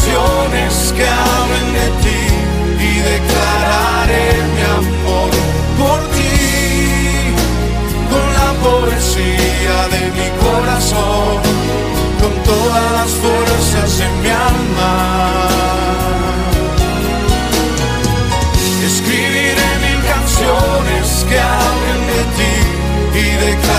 canciones que hablen de ti y declararé mi amor por ti con la poesía de mi corazón, con todas las fuerzas en mi alma. Escribiré mil canciones que hablen de ti y declararé